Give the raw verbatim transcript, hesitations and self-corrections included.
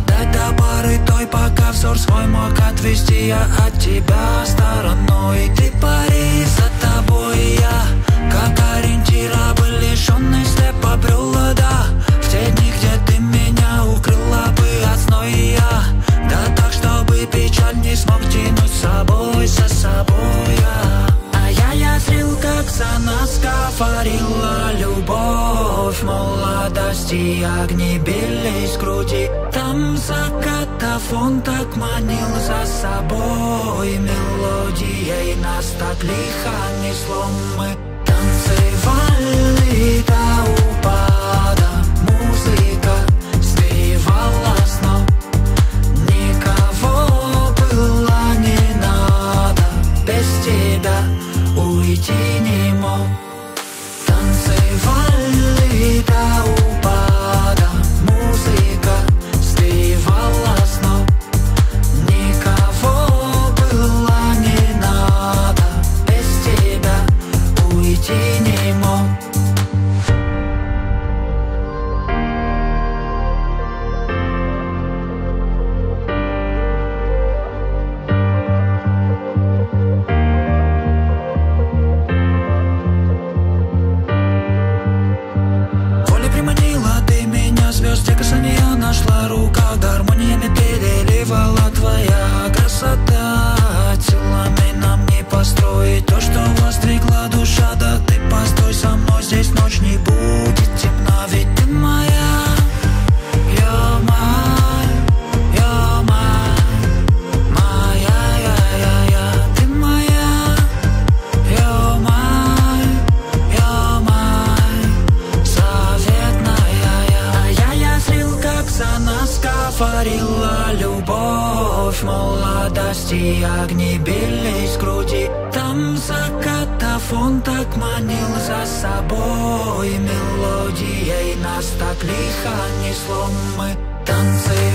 дать до пары той, пока взор свой мог отвести я от тебя стороной. Ты пари, за тобой я, как ориентир, был лишённый слеп, побрел вода в те дни, где ты меня укрыла бы от сной я. Да так, чтобы печаль не смог тянуть с собой, за собой я. А я, я зрил, как за нас говорила любовь, молодости огни били из груди. Там заката фон так манил за собой, мелодией нас так лихо несло. Мы танцевали до упада, музыка сбивала с ног. Никого было не надо, без тебя уйти не мог. Танцевали до упада, музыка сбивала с ног. Никого было не надо, без тебя уйти не мог. Воля приманила ты меня, звезд, где касания нашла рука, гармониями переливала твоя красота. Силами нам не построить то, что востригла душа. Да ты постой со мной, здесь ночь не будет темна, ведь ты моя. You're mine, you're mine, моя, я, я, я. Ты моя. You're mine, you're mine, заветная я. А я, я зрил, как за нас говорила любовь, молодости огни били из груди. Там заката фон так манил за собой, мелодией нас так лихо несло. Мы танцевали